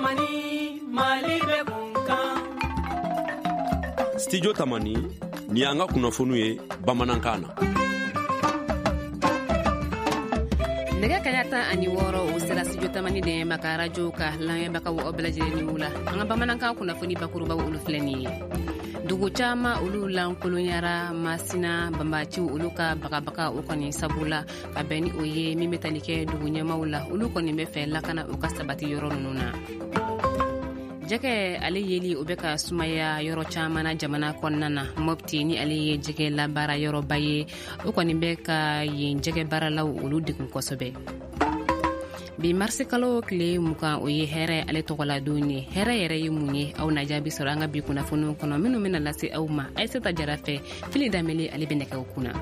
Tamani Mali be kunkan. Studio Tamani ni anga kunnafoniw ye Bamanankan na. Nɛgɛ kaɲa 16 o sera studio Tamani de ma ka radio ka lamɛnbagaw aw bɛɛ lajɛlen ni wula. An ka Bamanankan kunnafoni bakurubaw olu filɛ nin ye. Dugu caman olu lankolonyara Masina Banbaciw olu ka bagabaga o kɔni sabula ka bɛn ni o ye min bɛ tali kɛ dugu ɲɛmaw la olu kɔni bɛ fɛ lakana u ka sabati yɔrɔ ninnu na. Jɛgɛ ale yeli o bɛ ka sumaya yɔrɔ caman na jamana kɔnɔna na. Mopti ni ale ye jɛgɛ labaara yɔrɔba ye o kɔni bɛ ka yen jɛgɛ baaralaw olu degun kosɛbɛ. Bi marsi kalo tile 20 o ye hɛrɛ ale tɔgɔla don ye. Hɛrɛ yɛrɛ ye mun ye? Aw na jaabi sɔrɔ an ka bi kunnafoniw kɔnɔ minnu bɛna lase aw ma. Aisata Jara fɛ Fili Damele ale bɛ nɛgɛw kunna.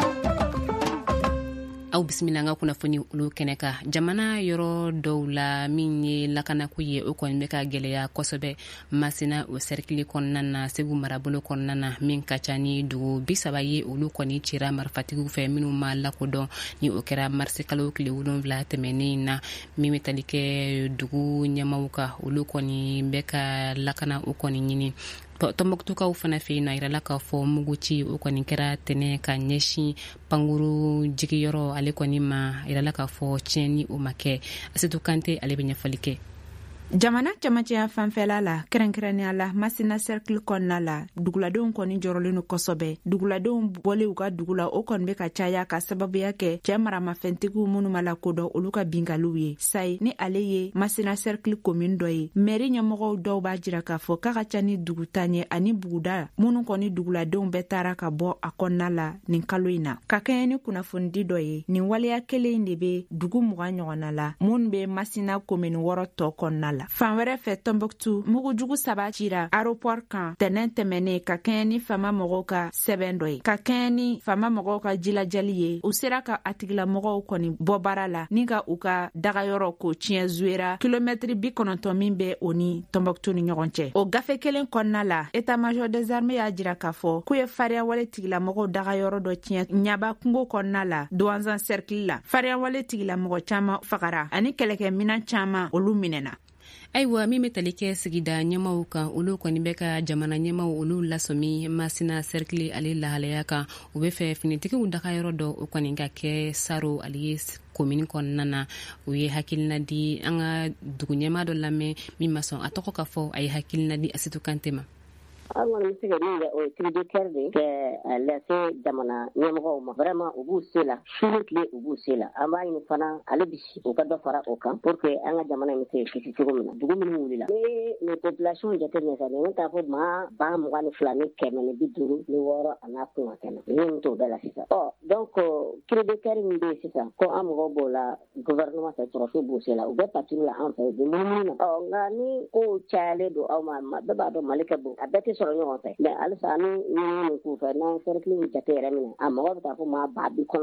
Aw bisimila an ka kunnafoni olu kɛnɛ kan. Jamana yɔrɔ dɔw la min ye lakanako ye o kɔni bɛ ka gɛlɛya kosɛbɛ. Masina o cercle kɔnɔna na Segu marabolo kɔnɔna na min ka ca ni dugu 30 ye olu kɔni cira marifatigiw fɛ minnu ma lakodɔn ni o kɛra marsi kalo tile 7 tɛmɛnen na min bɛ tali kɛ dugu ɲɛmaw kan olu kɔni bɛ ka lakana o kɔni ɲini. Tɔnbɔkutukaw fana fɛ yen na yirala k'a fɔ muguci o kɔni kɛra tɛnɛ ka ɲɛsin pankuru jigiyɔrɔ ale kɔni ma yirala k'a fɔ tiɲɛni o ma kɛ. Asetu Kante ale bɛ ɲɛfɔli kɛ. Jamana camacɛya fanfɛla la kɛrɛnkɛrɛnnenya la Masina cercle kɔnɔna la duguladenw kɔni jɔrɔlen no kosɛbɛ. Duguladenw bɔlen u ka dugu la o kɔni bɛ ka caya ka sababuya kɛ cɛ maramafɛntigiw minnu ma lakodɔn olu ka binkaliw ye. Sayi ni ale ye Masina cercle commune dɔ ye mairie ɲɛmɔgɔw dɔw b'a jira k'a fɔ k'a ka ca ni dugu tan ye ani buguda minnu kɔni duguladenw bɛɛ taara ka bɔ a kɔnɔna la nin kalo in na. Ka kɛɲɛ ni kunnafonidi dɔ ye nin waleya kelen de bɛ dugu 20 ɲɔgɔnna la minnu bɛ Masina commune 6 tɔ kɔnɔna la. Fan wɛrɛ fɛ Tɔnbɔkutu mugujugu 3 cira aéroport kan tɛnɛn tɛmɛnen ka kɛɲɛ ni fama mɔgɔw ka sɛbɛn dɔ ye. Ka kɛɲɛ ni fama mɔgɔw ka jilajali ye u sera ka a tigilamɔgɔw kɔni bɔ baara la ni ka u ka dagayɔrɔ ko tiɲɛ zuera kilomètre 90 min bɛ o ni Tɔnbɔkutu ni ɲɔgɔn cɛ. O gafe kelen kɔnɔna la état-major des armées y'a jira k'a fɔ k'u ye farinyawale tigilamɔgɔw dagayɔrɔ dɔ tiɲɛ ɲaba kungo kɔnɔna la Douanzan cercle la. Farinyawale tigilamɔgɔ caman fagara ani kɛlɛkɛminan caman olu minɛna. Ayiwa min bɛ tali kɛ sigida ɲɛmaw kan olu kɔni bɛ ka jamana ɲɛmaw olu lasɔmi Masina cercle ale lahalaya kan u bɛ fɛ finitigiw dagayɔrɔ dɔ o kɔni ka kɛ Saro ale ye commune kɔnɔna na u ye hakilina di an ka dugu ɲɛma dɔ lamɛn min ma sɔn a tɔgɔ ka fɔ a ye hakilina di Asetu Kante ma. An kɔni bɛ se ka min kɛ o ye cri de cœur de kɛ lase jamana ɲɛmɔgɔw ma vraiment u b'u se la su ni tile u b'u se la an b'a ɲini fana ale bi u ka dɔ fara o kan pour que an ka jamana in bɛ se kisi cogo min na dugu minnu wulila ni les populations jateminɛ sa ne t'a fɔ maa 22 ni 150 ni 6 a n'a kun ka kɛnɛ ne t'o bɛɛ la sisan donc cri de cœur min bɛ yen sisan ko an mɔgɔw b'o la gouvernement fɛ sɔrɔsiw b'u se la u bɛ patrouille la an fɛ u bɛ munumunu na nka ni ko cayalen don aw ma bɛɛ b'a dɔn Mali ka bon a bɛɛ tɛ sɔrɔ ɲɔgɔn fɛ mais halisa ni ɲini k'u fɛ n'an cercle in jate yɛrɛ minɛ a mɔgɔ bɛ taa fɔ maa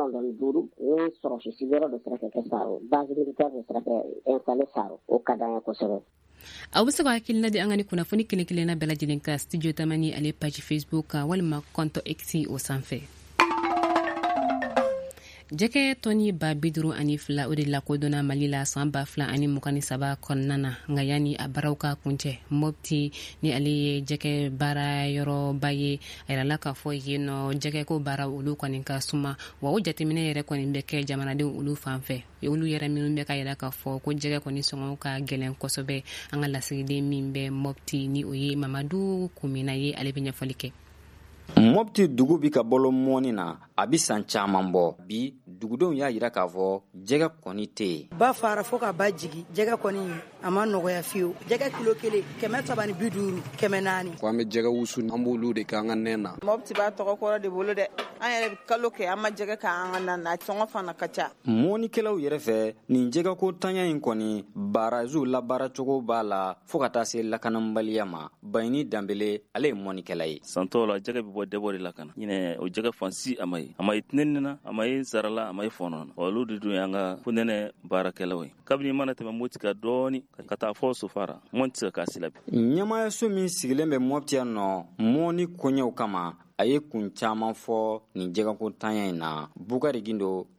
95 ni sɔrɔsi sigiyɔrɔ dɔ sera ka kɛ Saro base militaire dɔ sera ka installé Saro o ka d'an ye kosɛbɛ. Aw bɛ se ka hakilina di an ka ni kunnafoni kelen-kelenna bɛɛ lajɛlen ka studio Tamani ale page Facebook kan walima compte X o sanfɛ. Jɛgɛ tɔni 52 o de lakodɔnna Mali la san 2023 kɔnɔna na nka yanni a baaraw ka kuncɛ Mopti ni ale ye jɛgɛ baara yɔrɔba ye a yirala k'a fɔ yen nɔ jɛgɛ ko baara olu kɔni ka suma wa o jateminɛ yɛrɛ kɔni bɛ kɛ jamanadenw olu fan fɛ olu yɛrɛ minnu bɛ ka yira k'a fɔ ko jɛgɛ kɔni sɔngɔw ka gɛlɛn kosɛbɛ an ka lasigiden min bɛ Mopti ni o ye Mamadu Kumina ye ale bɛ ɲɛfɔli kɛ. Mopti dugu bi ka bolo mɔni na a bi san caman bɔ bi dugudenw y'a yira k'a fɔ jɛgɛ kɔni tɛ ba fara fo ka ba jigi jɛgɛ kɔni a ma nɔgɔya fiyewu jɛgɛ kilo 1 350 400 ko an bɛ jɛgɛ wusu an b'olu de kɛ an ka nɛn na. Mopti b'a tɔgɔ kɔrɔ de bolo dɛ an yɛrɛ bɛ kalo kɛ an ma jɛgɛ k'an ka na sɔngɔ fana ka ca. Mɔnikɛlaw yɛrɛ fɛ nin jɛgɛko tanya in kɔni baarazuw labaara cogo b'a la fo ka taa se lakanabaliya ma Bayini Danbele ale ye mɔnikɛla ye. Santɔ la jɛgɛ bɛ bɔ dɛbɔ de la kana ɲinɛ o jɛgɛ fansi a ma ye tinɛni na a ma ye sarala a ma ye fɔnɔ na olu de dun y'an ka funɛnɛ baarakɛlaw ye kabini mana tɛmɛ Mopti ka dɔɔni ka taa fɔ Sofara mɔni tɛ se ka k'a si la bi. Ɲɛmayaso min sigilen bɛ Mopti yan nɔ mɔni koɲɛw kama a ye kun caman fɔ nin jɛgɛko tanya in na Bukari Gindo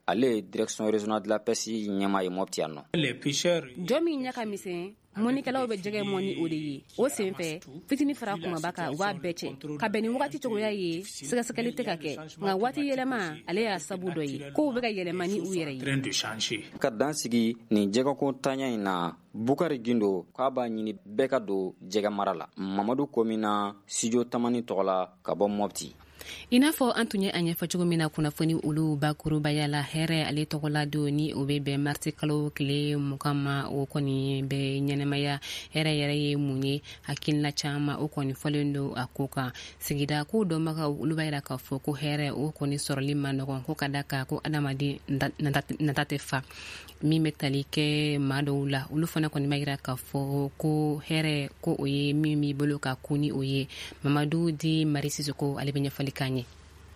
ale direction régionale de la pêche ɲɛma ye Mopti yan nɔ. jɔn min ɲaka misɛn mɔnikɛlaw bɛ jɛgɛ mɔni o de ye o senfɛ fitini fara kumaba kan u b'a bɛɛ cɛ ka bɛn ni wagati cogoya ye sɛgɛsɛgɛli tɛ ka kɛ nka waati yɛlɛma ale y'a sabu dɔ ye kow bɛ ka yɛlɛma ni u yɛrɛ ye. ka dan sigi nin jɛgɛko tanya in na Bukari Gindo k'a b'a ɲini bɛɛ ka don jɛgɛ mara la. Mamadu Komina Studio Tamani tɔgɔ la ka bɔ Mopti. I n'a fɔ an tun ye a ɲɛfɔ cogo min na kunnafoni olu bakurubaya la hɛrɛ ale tɔgɔla don ni o bɛ bɛn marisi kalo tile 20 ma o kɔni bɛ ɲɛnɛmaya hɛrɛ yɛrɛ ye mun ye hakilina caman o kɔni fɔlen don a ko kan sigida ko dɔnbagaw olu b'a yira k'a fɔ ko hɛrɛ o kɔni sɔrɔli ma nɔgɔn ko ka da kan ko adamaden nata tɛ fa min bɛ tali kɛ maa dɔw la olu fana kɔni b'a yira k'a fɔ ko hɛrɛ ko o ye min b'i bolo ka kun ni o ye Mamadu di Mari Sisoko ale bɛ ɲɛfɔli k'an ye.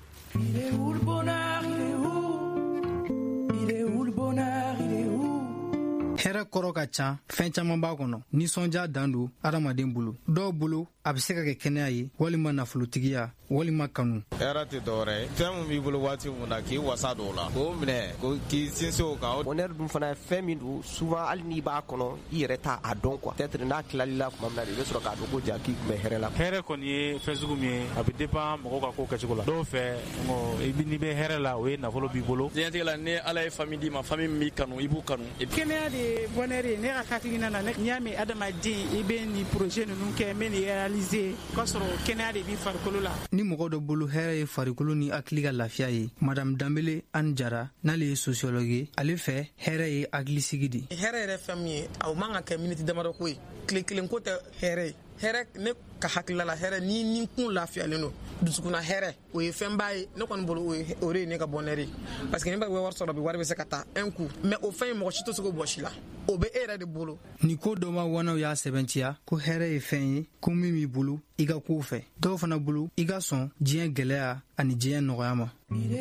Hɛrɛ kɔrɔ ka ca fɛn caman b'a kɔnɔ nisɔndiya dan don adamaden bolo dɔw bolo a bɛ se ka kɛ kɛnɛya ye walima nafolotigiya walima kanu. Hɛrɛ tɛ dɔwɛrɛ ye fɛn min b'i bolo waati mun na k'i wasa dɔw la k'o minɛ k'i sinsin o kan. Bonheur dun fana ye fɛn min don souvent hali n'i b'a kɔnɔ i yɛrɛ t'a dɔn quoi peut-être n'a tilali la tuma min na i bɛ sɔrɔ k'a dɔn ko ja k'i tun bɛ hɛrɛ la. Hɛrɛ kɔni ye fɛn sugu min ye a bɛ dépend mɔgɔw ka ko kɛcogo la dɔw fɛ n'i bɛ hɛrɛ la o ye nafolo b'i bolo. diɲɛtigɛ la ni Ala ye famille d'i ma famille min b'i kanu i b'u kanu. Kɛnɛya de ye bonheur ye ne ka hakilina na n'i y'a mɛn adamaden i bɛ nin projet ninnu kɛ n bɛ nin réaliser k'a sɔrɔ kɛnɛya de b'i farikolo la. Ni mɔgɔ dɔ bolo hɛrɛ ye farikolo ni hakili ka lafiya ye Madame Dambele Anne Jara n'ale ye sociologue ye ale fɛ hɛrɛ ye hakilisigi de. Hɛrɛ yɛrɛ fɛn min ye a man ka kɛ miniti damadɔ ko ye tile kelen ko tɛ hɛrɛ ye. Hɛrɛ ne ka hakilila la hɛrɛ ni kun lafiyalen don dusukuna hɛrɛ o ye fɛnba ye ne kɔni bolo o de ye ne ka bonheur ye parce que ne bɛ wari sɔrɔ bi wari bɛ se ka taa un coup mais o fɛn in mɔgɔ si tɛ se k'o bɔ si la o bɛ e yɛrɛ de bolo. Ni ko dɔ ma wanaw y'a sɛbɛntiya ko hɛrɛ ye fɛn ye ko min b'i bolo i ka kow fɛ dɔw fana bolo i ka sɔn diɲɛ gɛlɛya ani diɲɛ nɔgɔya ma.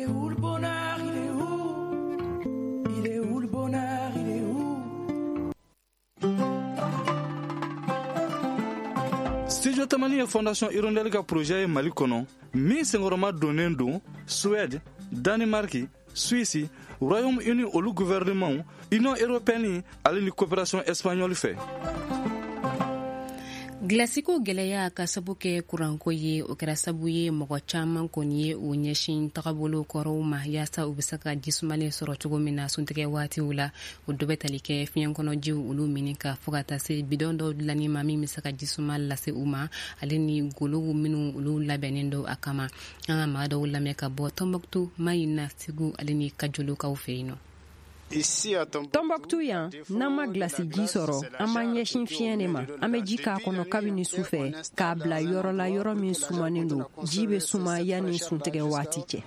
Studio Tamani ye Fondation Hirondelle ka projet ye Mali kɔnɔ min senkɔrɔma donnen don Suède, Danemark, Suisse, Royaume-Uni olu gouvernement, Union européenne ale ni coopération espagnole fɛ. Glasiko gɛlɛya ka sabu kɛ kuranko ye o kɛra sabu ye mɔgɔ caman kɔni ye o ɲɛsin tagabolo kɔrɔw ma yaasa u bɛ se ka jisumalen sɔrɔ cogo min na suntigɛ waatiw la o dɔ bɛ tali kɛ fiɲɛ kɔnɔ jiw olu mini ka fɔ ka taa se bidon dɔw dilanni ma min bɛ se ka jisuma lase u ma ale ni golow minnu olu labɛnnen don a kama an ka maa dɔw lamɛn ka bɔ Tombouctou Mayina Sigu ale ni Kajolokaw fɛ yen nɔ. Tombouctou yan n'an ma glasi ji sɔrɔ an ma ɲɛsin fiɲɛ de ma an bɛ ji k'a kɔnɔ kabini sufɛ k'a bila yɔrɔ la yɔrɔ min sumanen don ji bɛ suma yanni suntigɛ waati cɛ.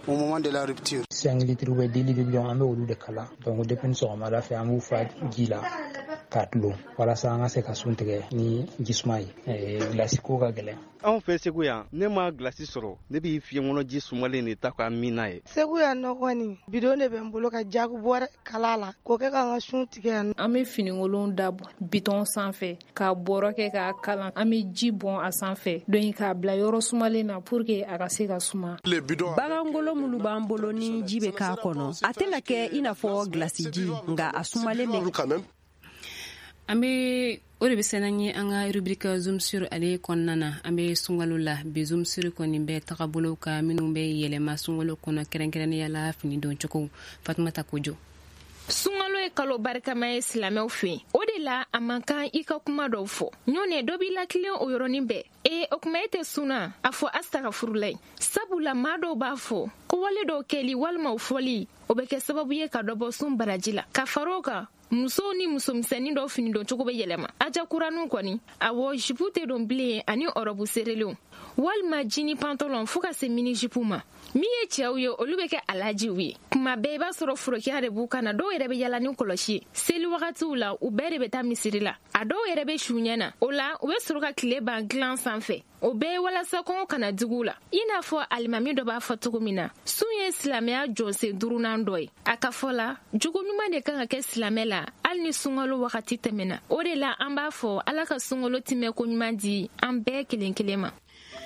5 litres ou 10 litres an bɛ olu de kala donc depuis sɔgɔmada fɛ an b'u fa ji la k'a tulon walasa an ka se ka suntigɛ ni jisuma ye glasi ko ka gɛlɛn. Anw fɛ Segu yan ne ma glasi sɔrɔ ne bɛ fiɲɛ kɔnɔ ji sumalen de ta k'a min n'a ye. Segu yan nɔ kɔni bidon de bɛ n bolo ka jago bɔrɛ kala la k'o kɛ k'an ka sun tigɛ yan. An bɛ finikolon da bitɔn sanfɛ k'a bɔrɔ kɛ k'a kalan an bɛ ji bɔn a sanfɛ donc k'a bila yɔrɔ sumalen na pour que a ka se ka suma. Bagangolo minnu b'an bolo ni ji bɛ k'a kɔnɔ a tɛna kɛ i n'a fɔ glasi ji nka a sumalen bɛ. An bɛ o de bɛ sɛnɛ ye an ka rubrique Zoom sur ale kɔnɔna na an bɛ sunkalo la bi Zoom sur kɔni bɛ tagabolo ka minnu bɛ yɛlɛma sunkalo kɔnɔ kɛrɛnkɛrɛnnenya la fini don cogo Fatumata Kojo. Sunkalo ye kalo barikama ye silamɛw fɛ o de la a man kan i ka kuma dɔw fɔ ɲɔnɛ dɔ b'i latilen o yɔrɔnin bɛɛ o kuma e tɛ sunna a fɔ astagfirullah sabula maa dɔw b'a fɔ ko wale dɔw kɛli walima o fɔli o bɛ kɛ sababu ye ka dɔ bɔ sun baraji la ka far'o kan musow ni musomisɛnnin dɔw fini don cogo bɛ yɛlɛma aja kuranu kɔni awɔ jipu tɛ don bilen ani ɔrɔbu serelenw walima jini pantalon fo ka se mini jipu ma min ye cɛw ye olu bɛ kɛ alajiw ye kuma bɛɛ i b'a sɔrɔ forokiya de b'u kan na dɔw yɛrɛ bɛ yala ni kɔlɔsi ye seli wagatiw la u bɛɛ de bɛ taa misiri la a dɔw yɛrɛ bɛ su ɲɛ na o la u bɛ sɔrɔ ka tile ban dilan sanfɛ o bɛɛ ye walasa kɔngɔ kana digi u la i n'a fɔ alimami dɔ b'a fɔ cogo min na sun ye silamɛya jɔsen duurunan dɔ ye a ka fɔ la jogo ɲuman de kan ka kɛ silamɛ la hali ni sunkalo wagati tɛmɛna o de la an b'a fɔ ala ka sunkalo timɛ ko ɲuman di an bɛɛ kelen kelen ma.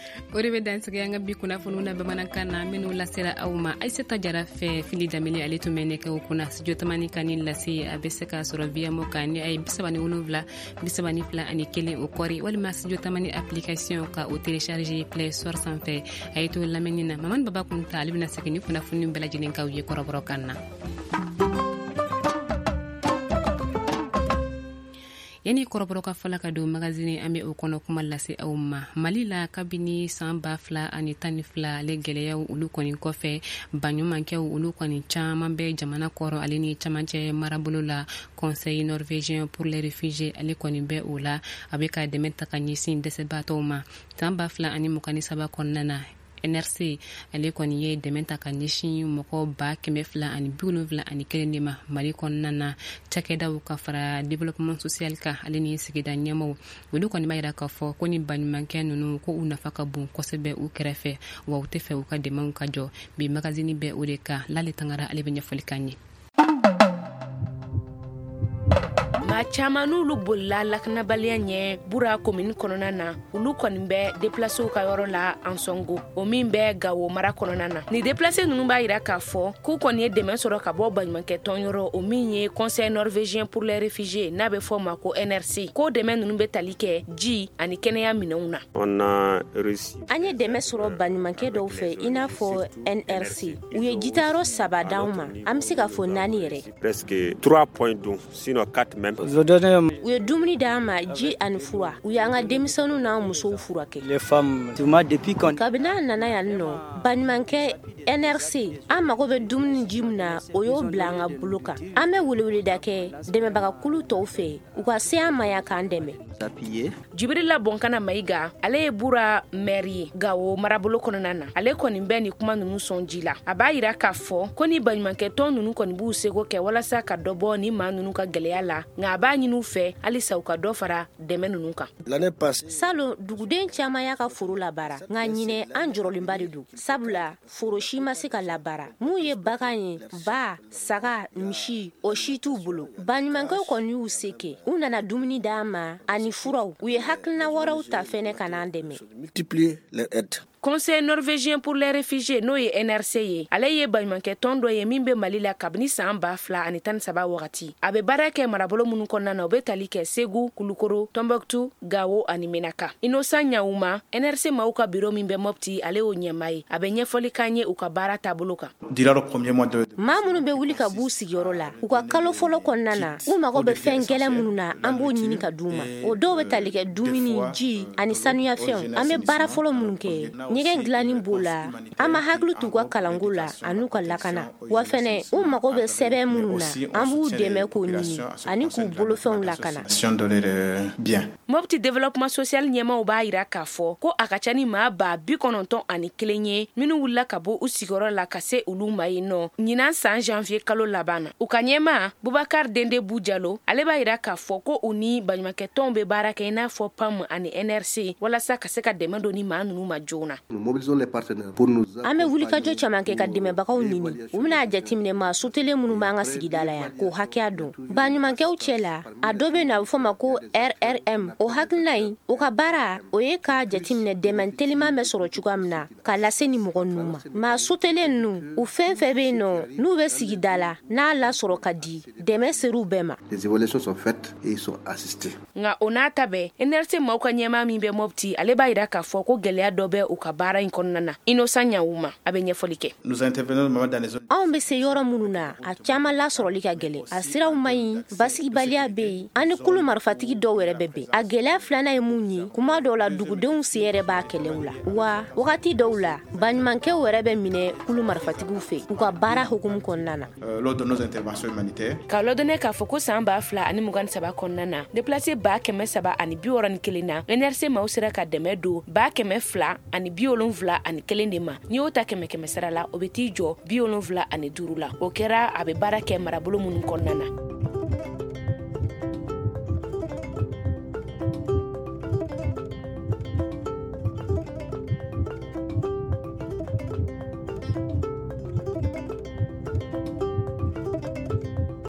o de bɛ dansigi an ka bi kunnafoniw na bamanankan na minnu lasera aw ma Aisata Jara fɛ Fili Damele ale tun bɛ ne kɛ o kunna studio tamani kan ni lase a bɛ se ka sɔrɔ via mo kan ni ay 37 32 ani 1 o kɔri walima studio tamani application ka o télécharger Play Store sanfɛ ay to lamɛnni na Maman Baba Kunta ale bɛna segin ni kunnafoni bɛɛ lajɛlen kaw ye kɔrɔbɔrɔ kan na. Yani kɔrɔbɔrɔ ka fɔla ka don magazine an bɛ o kɔnɔ kuma lase aw ma Mali la kabini san 2012 ale gɛlɛyaw olu kɔni kɔfɛ baɲumankɛw olu kɔni caman bɛ jamana kɔrɔ ale ni camancɛ marabolo la Conseil norvégien pour les réfugiés ale kɔni bɛ o la a bɛ ka dɛmɛ ta ka ɲɛsin dɛsɛbaatɔw ma san 2023 kɔnɔna na NRC ale kɔni ye dɛmɛ ta ka ɲɛsin mɔgɔ 271 de ma Mali kɔnɔna na cakɛdaw ka fara développement social kan ale ni sigida ɲɛmaw olu kɔni b'a yira k'a fɔ ko ni baɲumankɛ ninnu ko u nafa ka bon kosɛbɛ u kɛrɛfɛ wa u tɛ fɛ u ka dɛmɛw ka jɔ bi magazine bɛ o de kan Lale Tangara ale bɛ ɲɛfɔli kan ye. Ma caman n'olu bolila lakanabaliya ɲɛ Bura commune kɔnɔna na olu kɔni bɛ déplacé ka yɔrɔ la Ansongo o min bɛ Gawo mara kɔnɔna na ni déplacé ninnu b'a yira k'a fɔ k'u kɔni ye dɛmɛ sɔrɔ ka bɔ baɲumankɛ tɔn yɔrɔ o min ye Conseil norvégien pour les réfugiés n'a bɛ fɔ ma ko NRC ko dɛmɛ ninnu bɛ tali kɛ ji ani kɛnɛya minɛnw na. An ye dɛmɛ sɔrɔ baɲumankɛ dɔw fɛ i n'a fɔ NRC u ye jitayɔrɔ 3 d'anw ma an bɛ se ka fɔ 4 yɛrɛ. Presque 3 points donc sinon 4 même. U ye dumuni d'an ma ji ani fura u y'an ka denmisɛnninw n'an musow furakɛ. Les femmes depuis quand kabini an nana yan nɔ baɲumankɛ NRC an mago bɛ dumuni ji min na o y'o bila an ka bolo kan an bɛ weleweleda kɛ dɛmɛbagakulu tɔw fɛ u ka se an ma yan k'an dɛmɛ. Jibrila Bonkana Maiga ale ye Bura maire ye Gawo marabolo kɔnɔna na ale kɔni bɛ ni kuma ninnu sɔn ji la a b'a yira k'a fɔ ko ni baɲumankɛ tɔn ninnu kɔni b'u seko kɛ walasa ka dɔ bɔ ni maa ninnu ka gɛlɛya la nka a b'a ɲini u fɛ halisa u ka dɔ fara dɛmɛ ninnu kan. Salon duguden caman y'a ka foro labara nka ɲinɛ an jɔrɔlenba de don sabula foro si ma se ka labara mun ye bagan ye ba saga misi o si t'u bolo baɲumankɛw kɔni y'u se kɛ u nana dumuni d'an ma ani furaw u ye hakilina wɛrɛw ta fɛnɛ ka n'an dɛmɛ. Conseil norvégien pour les réfugiés n'o ye NRC ye ale ye baɲumankɛ tɔn dɔ ye min bɛ Mali la kabini san 2013 wagati a bɛ baara kɛ marabolo minnu kɔnɔna na o bɛ tali kɛ Segu, Kulukoro, Tombouctou, Gawo ani Menaka. Innocent Nyauma NRC maaw ka bureau min bɛ Mopti ale y'o ɲɛmaa ye a bɛ ɲɛfɔli k'an ye u ka baara taabolo kan. Maa minnu bɛ wuli ka b'u sigiyɔrɔ la u ka kalo fɔlɔ kɔnɔna na u mago bɛ fɛn gɛlɛn minnu na an b'o ɲini ka d'u ma o dɔw bɛ tali kɛ dumuni ji ani sanuyafɛnw an bɛ baara fɔlɔ minnu kɛ ɲɛgɛn dilanni b'o la an ma hakili t'u ka kalanko la an'u ka lakana wa fɛnɛ u mago bɛ sɛbɛn minnu na an b'u dɛmɛ k'o ɲini ani k'u bolofɛnw lakana. Mopti développement social ɲɛmaw b'a yira k'a fɔ ko a ka ca ni maa 91 ye minnu wulila ka bɔ u sigiyɔrɔ la ka se olu ma yen nɔ ɲinan san janvier kalo laban na u ka ɲɛmaa Bubakar Dende Bujalo ale b'a yira k'a fɔ ko u ni baɲumankɛ tɔnw bɛ baara kɛ i n'a fɔ PAM ani NRC walasa ka se ka dɛmɛ don ni maa ninnu ma joona. An bɛ wulikajɔ caman kɛ ka dɛmɛbagaw ɲini u bɛna jateminɛ maa sutelen minnu b'an ka sigida la yan k'o hakɛya dɔn baɲumankɛw cɛ la a dɔ bɛ na a bɛ fɔ ma ko RRM o hakilina in o ka baara o ye ka jateminɛ dɛmɛ teliman bɛ sɔrɔ cogoya min na k'a lase ni mɔgɔ ninnu ma maa sutelen ninnu u fɛn fɛn bɛ yen nɔ n'u bɛ sigida la n'a lasɔrɔ ka di dɛmɛ ser'u bɛɛ ma. Nka o n'a ta bɛɛ NRC maaw ka ɲɛmaa min bɛ Mopti ale b'a yira k'a fɔ ko gɛlɛya dɔ bɛ u ka baara in kɔnɔna na Innocent Nyauma a bɛ ɲɛfɔli kɛ. Anw bɛ se yɔrɔ minnu na a caman lasɔrɔli ka gɛlɛn a siraw man ɲi basigibaliya bɛ yen ani kulu marifatigi dɔw yɛrɛ bɛ bɛn a gɛlɛya filanan ye mun ye kuma dɔw la dugudenw sen yɛrɛ b'a kɛlɛw la wa wagati dɔw la baɲumankɛw yɛrɛ bɛ minɛ kulu marifatigiw fɛ u ka baara hukumu kɔnɔna na. Ka lɔdɔnɛ k'a fɔ ko san 2023 kɔnɔna na déplacé 361 na NRC maaw sera ka dɛmɛ don 271 de ma n'i y'o ta 100 sara la o bɛ t'i jɔ 75 la o kɛra a bɛ baara kɛ marabolo minnu kɔnɔna na.